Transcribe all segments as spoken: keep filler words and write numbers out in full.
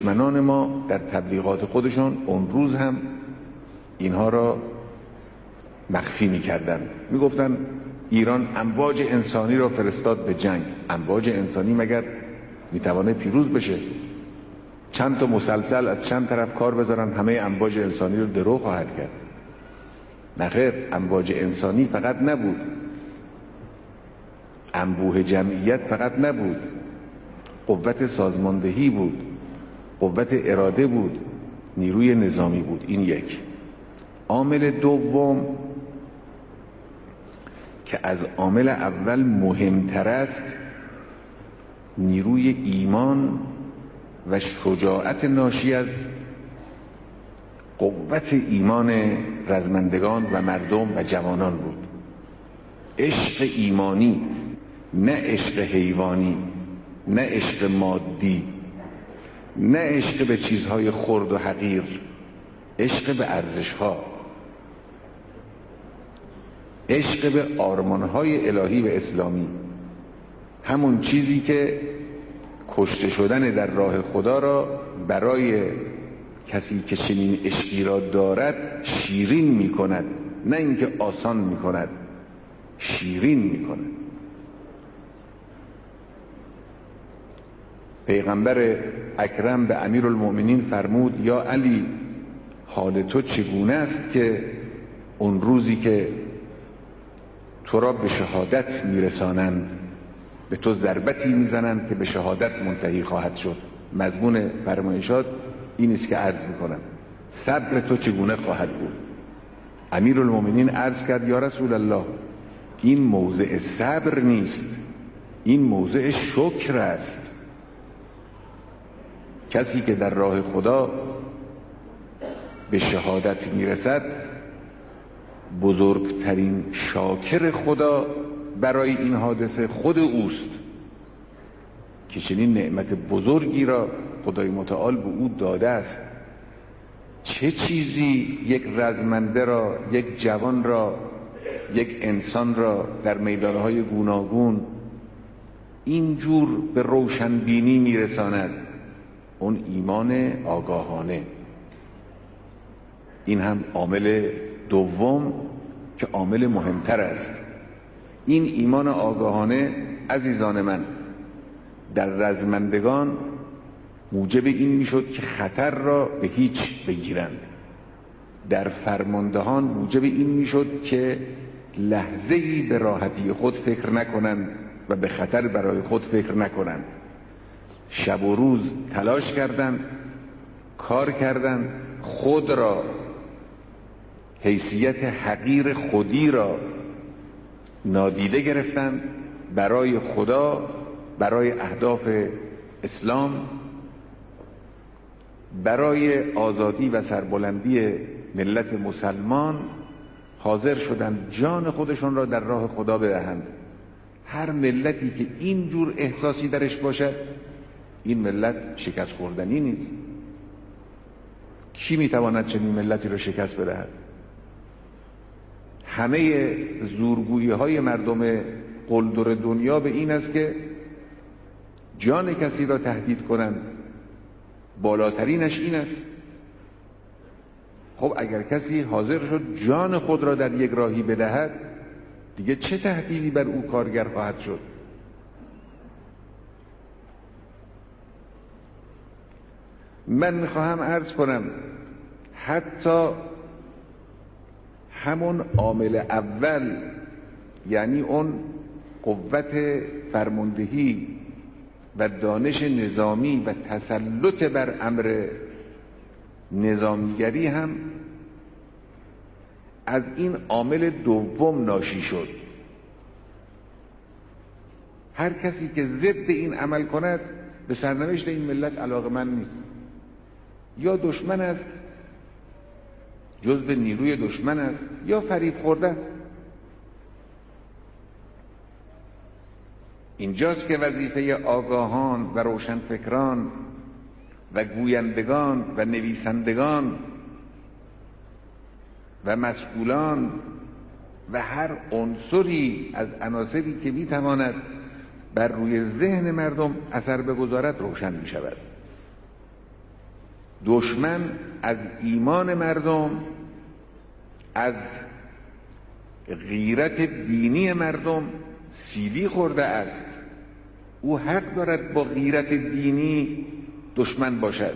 دشمنان ما در تبلیغات خودشون اون روز هم اینها را مخفی می‌کردن. میگفتن ایران امواج انسانی را فرستاد به جنگ. امواج انسانی مگر میتوانه پیروز بشه؟ چند تا مسلسل از چند طرف کار بذارن همه امواج انسانی رو درو خواهد کرد. نخیر، امواج انسانی فقط نبود، انبوه جمعیت فقط نبود، قوت سازماندهی بود، قوت اراده بود، نیروی نظامی بود. این یک. عامل دوم که از عامل اول مهمتر است، نیروی ایمان و شجاعت ناشی از قوت ایمان رزمندگان و مردم و جوانان بود. عشق ایمانی، نه عشق حیوانی، نه عشق مادی، نه عشق به چیزهای خرد و حقیر، عشق به ارزشها، عشق به آرمانهای الهی و اسلامی، همون چیزی که کشته شدن در راه خدا را برای کسی که چنین عشقی را دارد شیرین می کند، نه اینکه آسان می کند، شیرین می کند. پیغمبر اکرم به امیرالمؤمنین فرمود یا علی، حال تو چگونه است که اون روزی که تو را به شهادت میرسانند به تو ضربتی میزنند که به شهادت منتهی خواهد شد. مضمون فرمایشات این است که عرض میکنم صبر تو چگونه خواهد بود؟ امیرالمؤمنین عرض کرد یا رسول الله، این موضع صبر نیست، این موضع شکر است. کسی که در راه خدا به شهادت میرسد بزرگترین شاکر خدا برای این حادثه خود اوست که چنین نعمت بزرگی را خدای متعال به او داده است. چه چیزی یک رزمنده را، یک جوان را، یک انسان را در میدانهای گوناگون اینجور به روشنبینی میرساند؟ اون ایمان آگاهانه. این هم عامل دوم که عامل مهمتر است. این ایمان آگاهانه عزیزان من در رزمندگان موجب این میشد که خطر را به هیچ بگیرند. در فرماندهان موجب این میشد که لحظه‌ای به راحتی خود فکر نکنند و به خطر برای خود فکر نکنند. شب و روز تلاش کردند، کار کردند، خود را، حیثیت حقیر خودی را نادیده گرفتند برای خدا، برای اهداف اسلام، برای آزادی و سربلندی ملت مسلمان حاضر شدند جان خودشون را در راه خدا بدهند. هر ملتی که اینجور احساسی درش باشد این ملت شکست خوردنی نیست. کی میتواند چنین ملتی را شکست بدهد؟ همه زورگویی های مردم قلدر دنیا به این است که جان کسی را تهدید کنند. بالاترینش این است. خب اگر کسی حاضر شد جان خود را در یک راهی بدهد دیگه چه تهدیدی بر او کارگر خواهد شد؟ من میخواهم عرض کنم حتی همون عامل اول، یعنی اون قوت فرماندهی و دانش نظامی و تسلط بر امر نظامیگری هم از این عامل دوم ناشی شد. هر کسی که ضد این عمل کند به سرنوشت این ملت علاقه‌مند نیست، یا دشمن است، جزء نیروی دشمن است، یا فریب خورده است. اینجاست که وظیفه آگاهان و روشنفکران و گویندگان و نویسندگان و مسئولان و هر عنصری از عناصری که میتواند بر روی ذهن مردم اثر بگذارد روشن می شود. دشمن از ایمان مردم، از غیرت دینی مردم سیلی خورده است. او حق دارد با غیرت دینی دشمن باشد.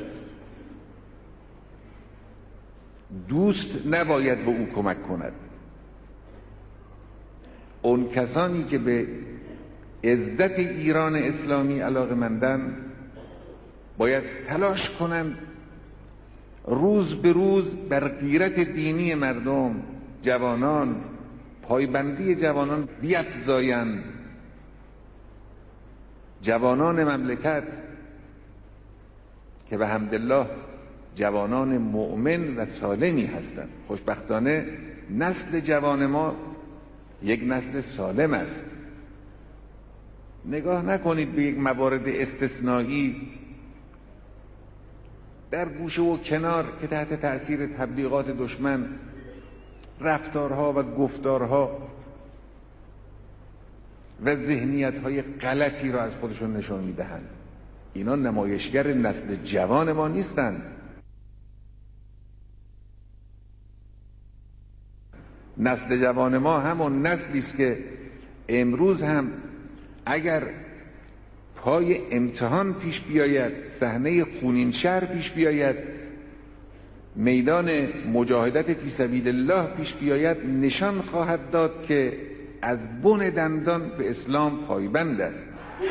دوست نباید به او کمک کند. اون کسانی که به عزت ایران اسلامی علاقه‌مندند باید تلاش کنند روز به روز بر غیرت دینی مردم، جوانان، پایبندی جوانان بیفزایند. جوانان مملکت که به حمدالله جوانان مؤمن و سالمی هستند. خوشبختانه نسل جوان ما یک نسل سالم است. نگاه نکنید به یک موارد استثنایی در گوشه و کنار که تحت تأثیر تبلیغات دشمن رفتارها و گفتارها و ذهنیت‌های غلطی را از خودشون نشان می‌دهند. اینا نمایشگر نسل جوان ما نیستند. نسل جوان ما همون نسلی است که امروز هم اگر پای امتحان پیش بیاید، صحنه خونین شهر پیش بیاید، میدان مجاهدت فی سبیل الله پیش بیاید، نشان خواهد داد که از بن دندان به اسلام پایبند است.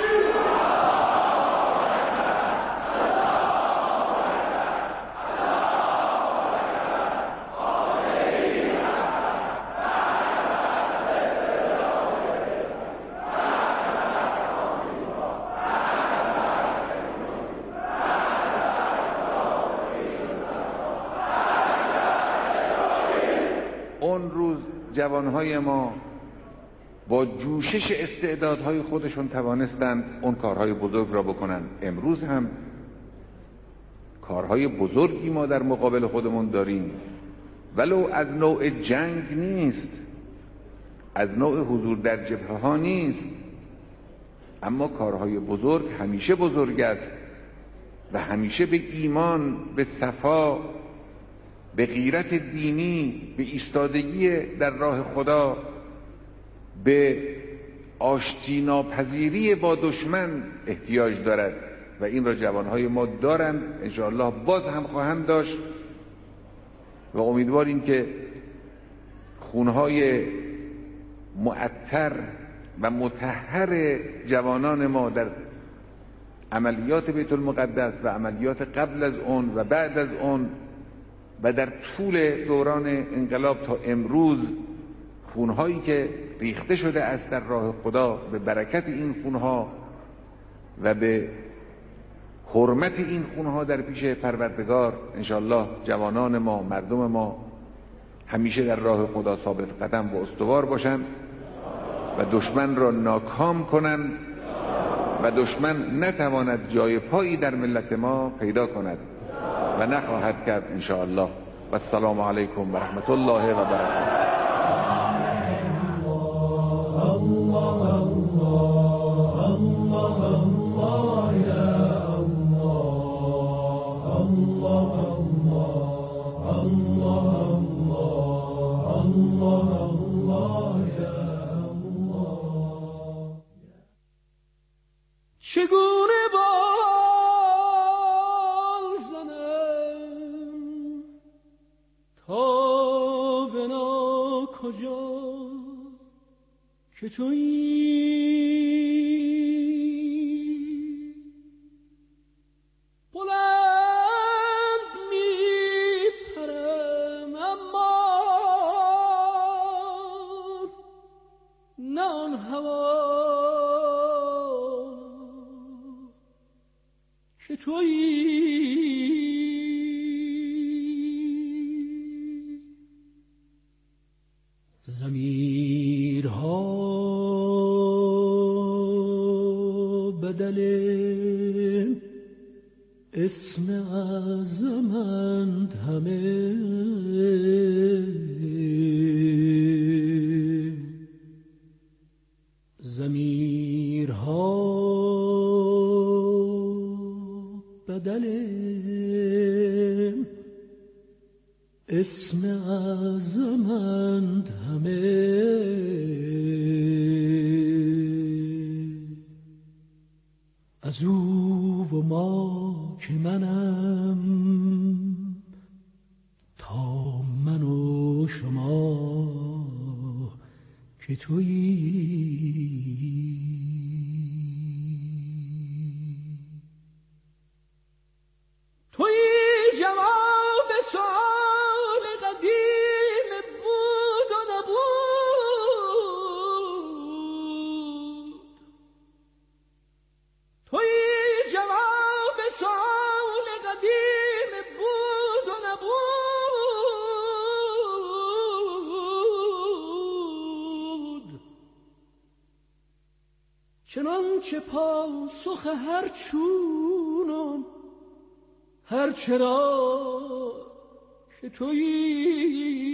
اون روز جوانهای ما با جوشش استعدادهای خودشون توانستند اون کارهای بزرگ را بکنند. امروز هم کارهای بزرگی ما در مقابل خودمون داریم، ولو از نوع جنگ نیست، از نوع حضور در جبهه ها نیست، اما کارهای بزرگ همیشه بزرگ است و همیشه به ایمان، به صفا، به غیرت دینی، به ایستادگی در راه خدا، به آشتی ناپذیری با دشمن احتیاج دارد و این را جوانهای ما دارند، انشاءالله باز هم خواهند داشت و امیدواریم که خونهای معطر و مطهر جوانان ما در عملیات بیت المقدس و عملیات قبل از اون و بعد از اون و در طول دوران انقلاب تا امروز، خونهایی که ریخته شده است در راه خدا، به برکت این خونها و به حرمت این خونها در پیش پروردگار انشاءالله جوانان ما، مردم ما همیشه در راه خدا ثابت قدم و استوار باشند و دشمن را ناکام کنند و دشمن نتواند جای پایی در ملت ما پیدا کند و نخواهد کرد انشاءالله. و السلام علیکم و رحمت الله و برکاته. چگونه بال زنم تا به نا کجا که تویی، بلند می پرم اما نه آن هوا که تویی. ضمیرها بدل اسم اعظمند همه، ضمیرها بدل اسم اعظمند همه، از او و ما که منم تا من و شما که تویی. تویی جواب سؤال قدیم بود و نبود. تویی جواب سؤال قدیم بود و نبود. چنانچه پاسخ هر چونم هر چرا که تویی.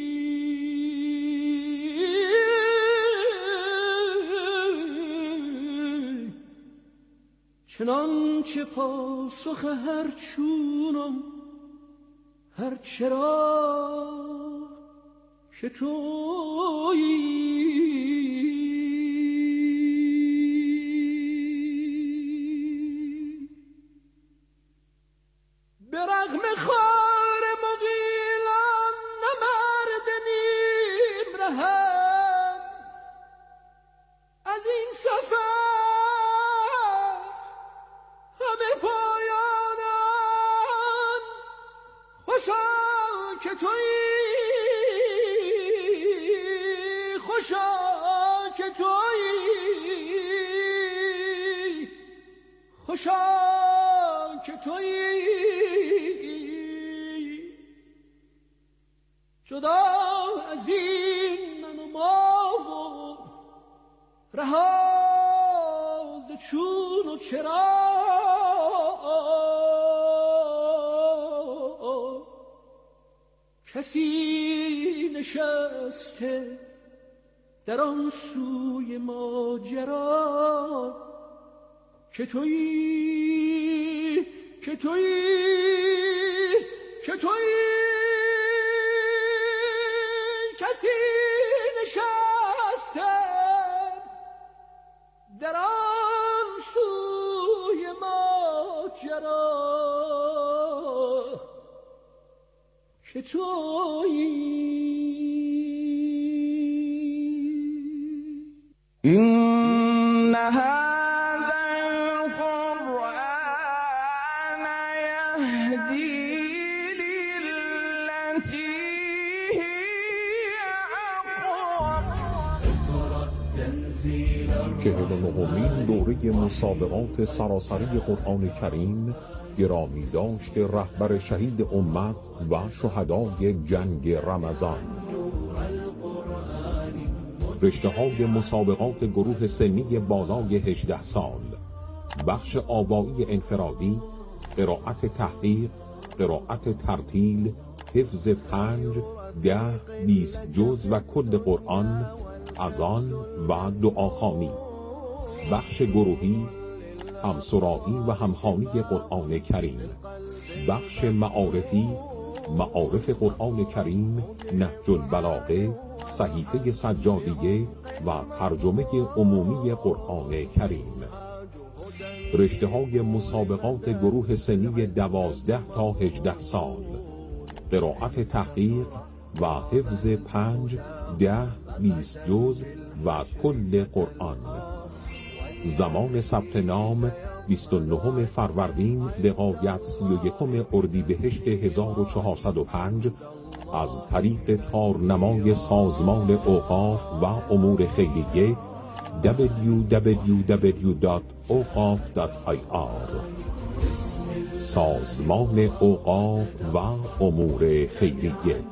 چنانچه پاسخ هر چونم هر چرا که تویی. برغم خار مغیلان نمرد نیم رهم، از این سفر همه پایانم خوشا که تویی. خوشا که تویی. خوشا که تویی. جدا از این من و ما و رها ز چون و چرا، کسی نشسته در آن سوی ماجرا که تویی. که تویی. که تویی. کسی نشسته در آن سوی ماجرا که تویی. این هذا القرآن یهدی للتی چهل و نهمین دوره مسابقات سراسری قرآن کریم گرامی داشت رهبر شهید امت و شهدای جنگ رمضان. رشته های مسابقات گروه سنی بالای هجده سال، بخش آوایی انفرادی، قرائت تحقیق، قرائت ترتیل، حفظ پنج، ده، بیست جز و کل قرآن، اذان و دعاخوانی. بخش گروهی، همسرایی و همخوانی قرآن کریم. بخش معارفی، معارف قرآن کریم، نهج البلاغه، صحیفه سجادیه و ترجمه عمومی قرآن کریم. رشته های مسابقات گروه سنی دوازده تا هجده سال، قرائت تحقیق و حفظ پنج، ده، بیست جز و کل قرآن. زمان ثبت نام بیست و نهم فروردین لغایت سی و یکم اردیبهشت هزار و چهارصد و پنج از طریق تارنمای سازمان اوقاف و امور خیریه دبلیو دبلیو دبلیو دات اوقاف دات آی آر. سازمان اوقاف و امور خیریه.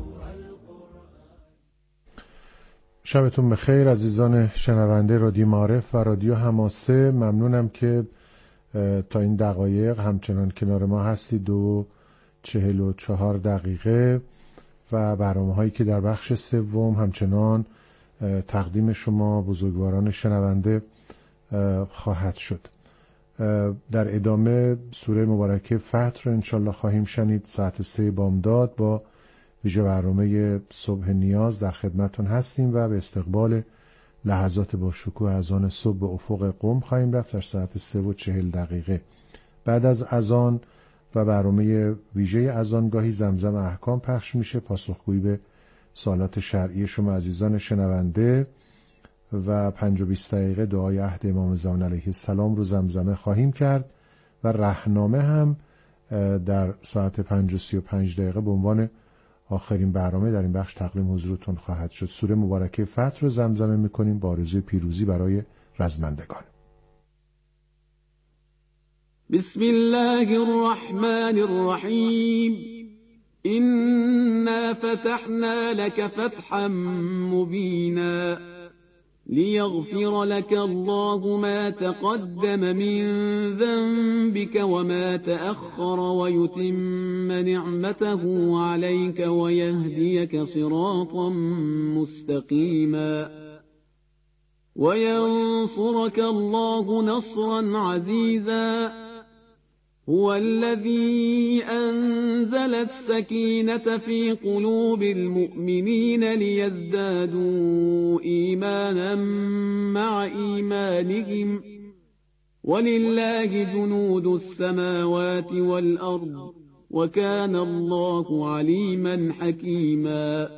شبتون بخیر عزیزان شنونده رادیو معارف و رادیو حماسه. ممنونم که تا این دقایق همچنان کنار ما هستید و چهل و چهار دقیقه و برنامه هایی که در بخش سوم همچنان تقدیم شما بزرگواران شنونده خواهد شد. در ادامه سوره مبارکه فتح رو انشالله خواهیم شنید ساعت سه بامداد با ویژه برنامه صبح نیاز در خدمتون هستیم و به استقبال لحظات با شکوه از آن صبح به افق قم خواهیم رفت در ساعت سه و چهل دقیقه. بعد از اذان و برنامه ویژه اذان گاهی زمزم احکام پخش میشه، پاسخگویی به سوالات شرعی شما عزیزان شنونده، و پنج و بیست دقیقه دعای عهد امام زمان علیه السلام رو زمزمه خواهیم کرد و رهنامه هم در ساعت پنج و سی و پنج دقیقه به عنوان آخرین برنامه در این بخش تقدیم حضورتون خواهد شد. سوره مبارکه فتح رو زمزمه میکنیم با آرزوی پیروزی برای رزمندگان. بسم الله الرحمن الرحیم. إنا فتحنا لك فتحا مبینا ليغفر لك الله ما تقدم من ذنبك وما تأخر ويتم نعمته عليك ويهديك صراطا مستقيما وينصرك الله نصرا عزيزا هو الذي أنزل السكينة في قلوب المؤمنين ليزدادوا إيمانا مع إيمانهم ولله جنود السماوات والأرض وكان الله عليما حكيما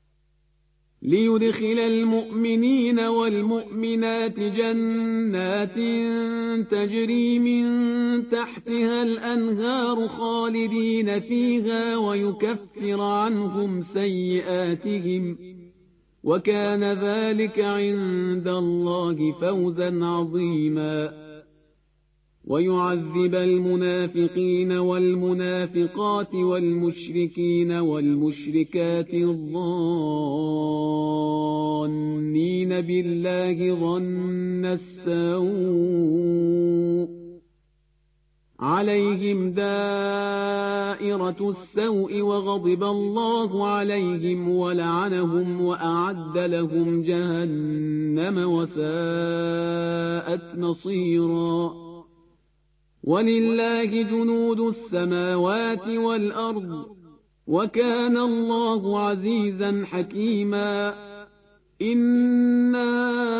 ليدخل المؤمنين والمؤمنات جنات تجري من تحتها الأنهار خالدين فيها ويكفر عنهم سيئاتهم وكان ذلك عند الله فوزا عظيما ويعذب المنافقين والمنافقات والمشركين والمشركات الظانين بالله ظن السوء عليهم دائرة السوء وغضب الله عليهم ولعنهم وأعد لهم جهنم وساءت مصيرا ولله جنود السماوات والأرض وكان الله عزيزا حكيما إنا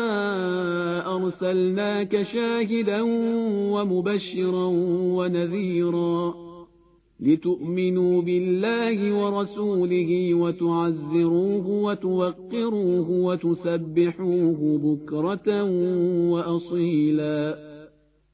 أرسلناك شاهدا ومبشرا ونذيرا لتؤمنوا بالله ورسوله وتعزروه وتوقروه وتسبحوه بكرة وأصيلا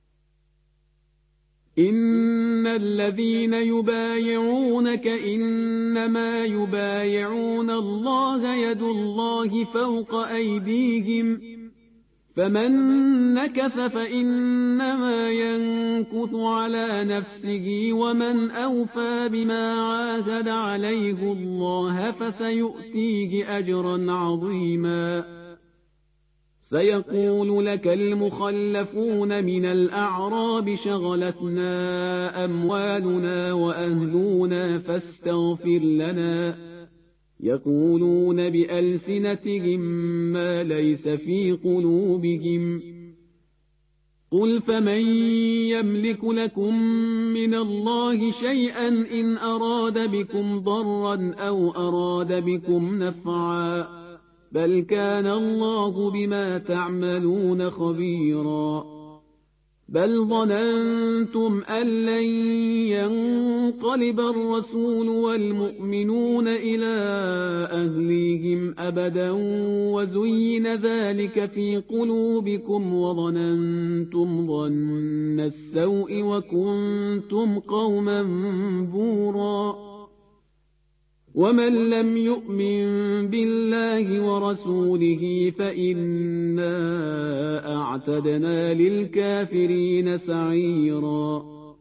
إن الذين يبايعونك إنما يبايعون الله يد الله فوق أيديهم فمن نكث فإنما ينكث على نفسه ومن أوفى بما عاهد عليه الله فسيؤتيه أجرا عظيما سيقول لك المخلفون من الأعراب شغلتنا أموالنا وأهلنا فاستغفر لنا يقولون بألسنتهم ما ليس في قلوبهم قل فمن يملك لكم من الله شيئا إن أراد بكم ضرا أو أراد بكم نفعا بل كان الله بما تعملون خبيرا بل ظننتم أن لن ينقلب الرسول والمؤمنون إلى أهليهم أبدا وزين ذلك في قلوبكم وظننتم ظن السوء وكنتم قوما بورا ومن لم يؤمن بالله ورسوله فإنا أعتدنا للكافرين سعيرا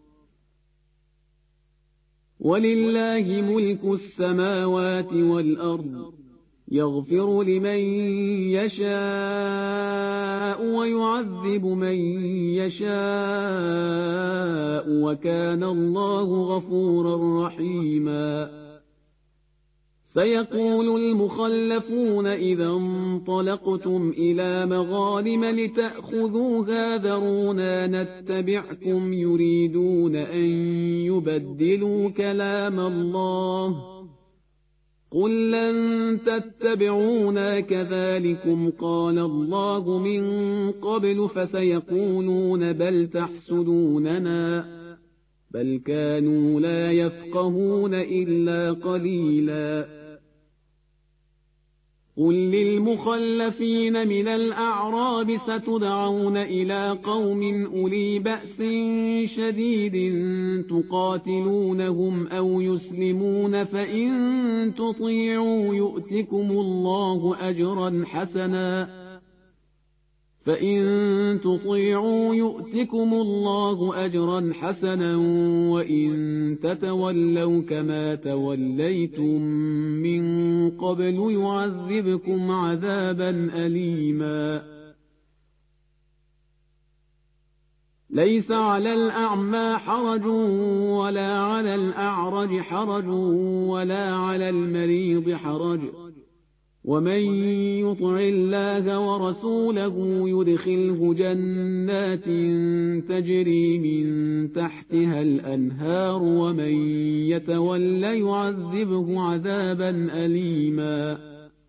ولله ملك السماوات والأرض يغفر لمن يشاء ويعذب من يشاء وكان الله غفورا رحيما سيقول المخلفون إذا انطلقتم إلى مغانم لتأخذوها ذرونا نتبعكم يريدون أن يبدلوا كلام الله قل لن تتبعونا كذلكم قال الله من قبل فسيقولون بل تحسدوننا بل كانوا لا يفقهون إلا قليلا قل للمخلفين من الأعراب ستدعون إلى قوم أولي بأس شديد تقاتلونهم أو يسلمون فإن تطيعوا يؤتكم الله أجرا حسنا فإن تطيعوا يؤتكم الله أجرا حسنا وإن تتولوا كما توليتم من قبل يعذبكم عذابا أليما ليس على الأعمى حرج ولا على الأعرج حرج ولا على المريض حرج ومن يطع الله ورسوله يدخله جنات تجري من تحتها الأنهار ومن يتولى يعذبه عذابا أليما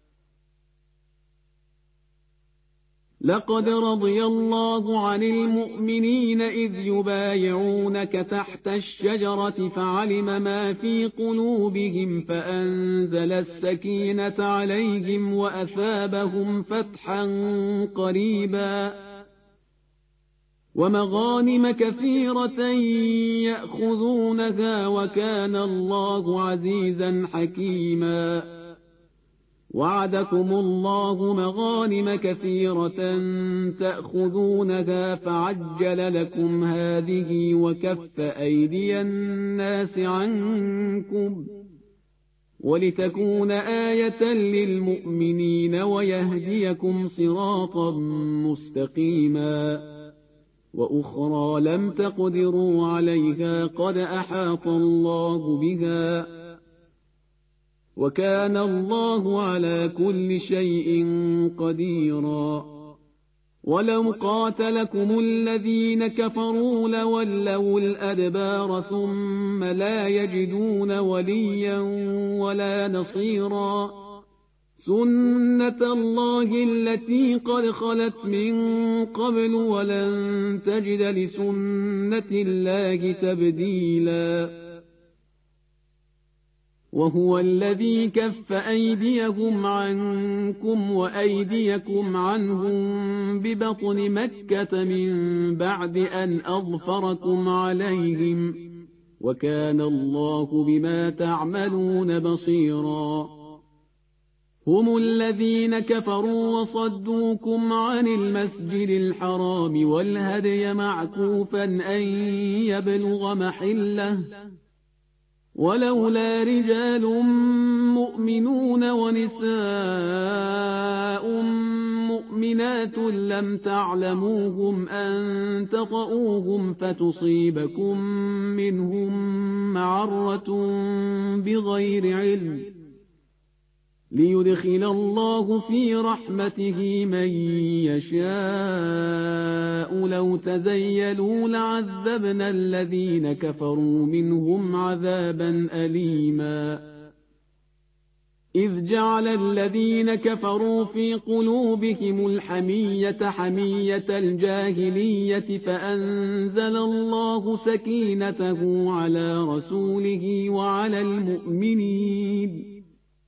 لقد رضي الله عن المؤمنين إذ يبايعونك تحت الشجرة فعلم ما في قلوبهم فأنزل السكينة عليهم وأثابهم فتحا قريبا ومغانم كثيرة يأخذونها وكان الله عزيزا حكيما وعدكم الله مغانم كثيرة تأخذونها فعجل لكم هذه وكف أيدي الناس عنكم ولتكون آية للمؤمنين ويهديكم صراطا مستقيما وأخرى لم تقدروا عليها قد أحاط الله بها وكان الله على كل شيء قديرا ولو قاتلكم الذين كفروا لولوا الأدبار ثم لا يجدون وليا ولا نصيرا سنة الله التي قد خلت من قبل ولن تجد لسنة الله تبديلا وهو الذي كف أيديهم عنكم وأيديكم عنهم ببطن مكة من بعد أن أظفركم عليهم وكان الله بما تعملون بصيرا هم الذين كفروا وصدوكم عن المسجد الحرام والهدي معكوفا أن يبلغ محله ولولا رجال مؤمنون ونساء مؤمنات لم تعلموهم أن تطؤوهم فتصيبكم منهم معرة بغير علم ليدخل الله في رحمته من يشاء لو تزيلوا لعذبنا الذين كفروا منهم عذابا أليما إذ جعل الذين كفروا في قلوبهم الحمية حمية الجاهلية فأنزل الله سكينته على رسوله وعلى المؤمنين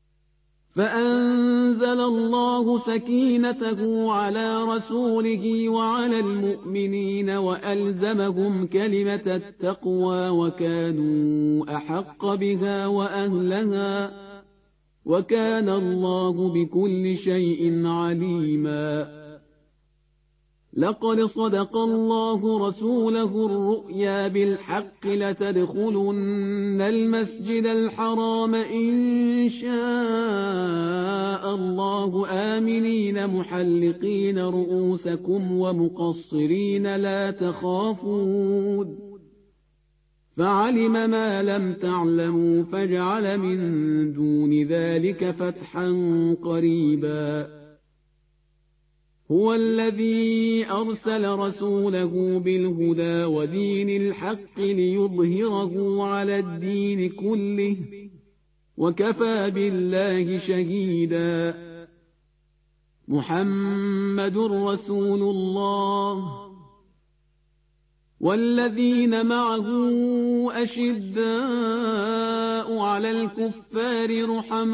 فأنزل الله سكينته على رسوله وعلى المؤمنين وألزمهم كلمة التقوى وكانوا أحق بها وأهلها وكان الله بكل شيء عليما لقد صدق الله رسوله الرؤيا بالحق لتدخلن المسجد الحرام إن شاء الله آمنين محلقين رؤوسكم ومقصرين لا تخافون فعلم ما لم تعلموا فجعل من دون ذلك فتحا قريبا هو الذي أرسل رسوله بالهدى ودين الحق ليظهره على الدين كله وكفى بالله شهيدا. محمد رسول الله والذين معه أشداء على الكفار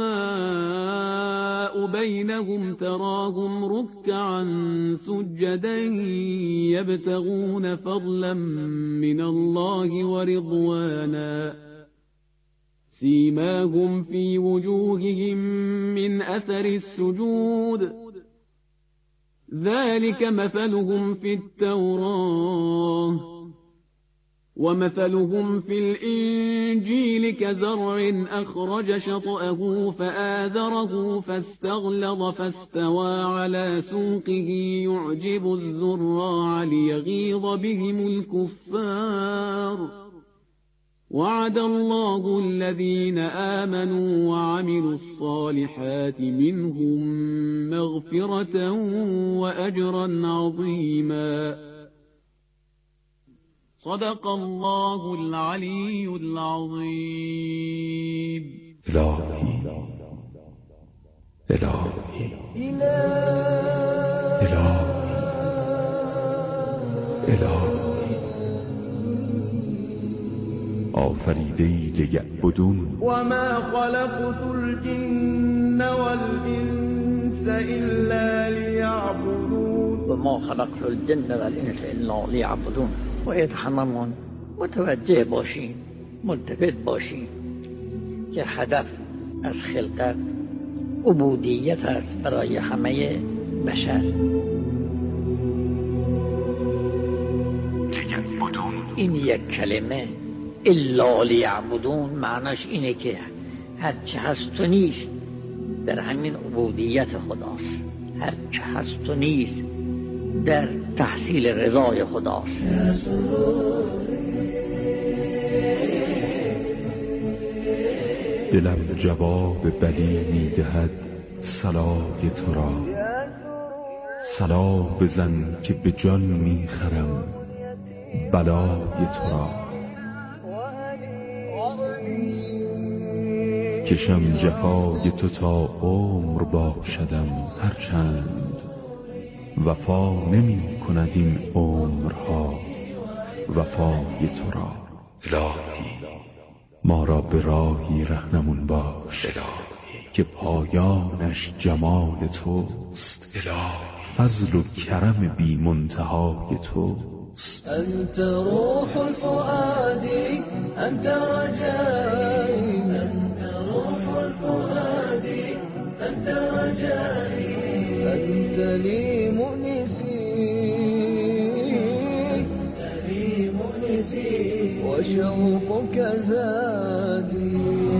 رحماء بينهم تراهم ركعا سجدا يبتغون فضلا من الله ورضوانا سيماهم في وجوههم من أثر السجود ذلك مثلهم في التوراة ومثلهم في الإنجيل كزرع أخرج شطأه فآزره فاستغلظ فاستوى على سوقه يعجب الزراع ليغيظ بهم الكفار وعد الله الذين آمنوا وعملوا الصالحات منهم مغفرة وأجرا عظيما. صدق الله العلي العظيم. إلهي إلهي إلهي إلهي آفریده‌ای لیعبدون و ما خلقت الجن والانس الا لیعبدون و ما خلقت الجن والانس الا لیعبدون. باید هممون متوجه باشیم، ملتفت باشیم که هدف از خلقت عبودیت است برای همه بشر. این یک کلمه الا لیعبدون معناش اینه که هرچه هست و نیست در همین عبودیت خداست، هرچه هست و نیست در تحصیل رضای خداست. دلم جواب بلی میدهد صلای تو را، صلا بزن که به جان میخرم بلای تو را. کشم جفای تو تا عمر باشدم هرچند وفا نمی کند این عمرها وفای تو را. الهی ما را به راهی رهنمون باش، الهی که پایانش جمال توست، الهی فضل و کرم بی منتهای توست. انت روح الفؤاد انت رجائي انت روح الفؤاد انت رجائي انت لي مؤنسي انت لي مؤنسي وشوقك زادي.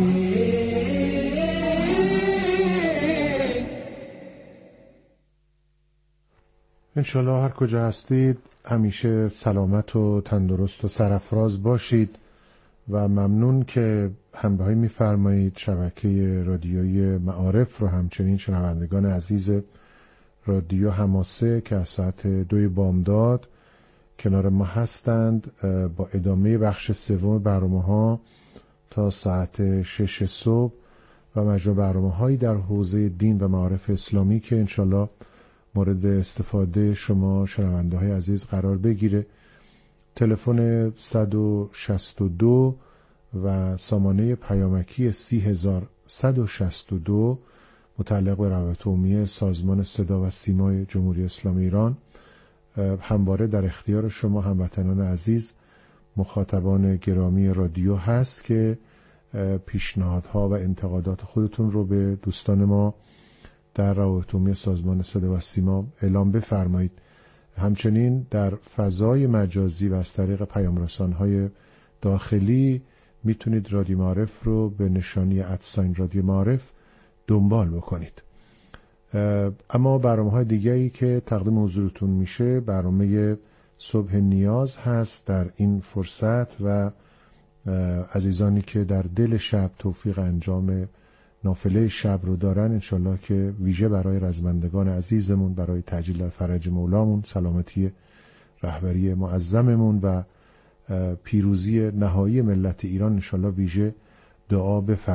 انشالله هر کجا هستید همیشه سلامت و تندرست و سرافراز باشید و ممنون که همراهی می‌فرمایید. شبکه رادیویی معارف رو همچنین شنوندگان عزیز رادیو حماسه که از ساعت دوی بامداد کنار ما هستند با ادامه بخش سوم برنامه‌ها تا ساعت شش صبح و مجموع برنامه‌هایی در حوزه دین و معارف اسلامی که انشالله مورد استفاده شما شنونده‌های عزیز قرار بگیره. تلفن صد و شصت و دو و سامانه پیامکی سی هزار صد و شصت و دو متعلق به روابط عمومی سازمان صدا و سیمای جمهوری اسلامی ایران همواره در اختیار شما هموطنان عزیز مخاطبان گرامی رادیو هست که پیشنهادها و انتقادات خودتون رو به دوستان ما در روابط عمومی سازمان صدا و سیما اعلام بفرمایید. همچنین در فضای مجازی و از طریق پیام‌رسان‌های داخلی میتونید رادیو معارف رو به نشانی ادساین رادیو معارف دنبال بکنید. اما برنامه‌های دیگه‌ای که تقدیم حضورتون میشه برنامه صبح نیاز هست در این فرصت و عزیزانی که در دل شب توفیق انجام نافله شب رو دارن انشالله که ویژه برای رزمندگان عزیزمون، برای تعجیل در فرج مولامون، سلامتی رهبری معظممون و پیروزی نهایی ملت ایران انشالله ویژه دعا بفرمایید.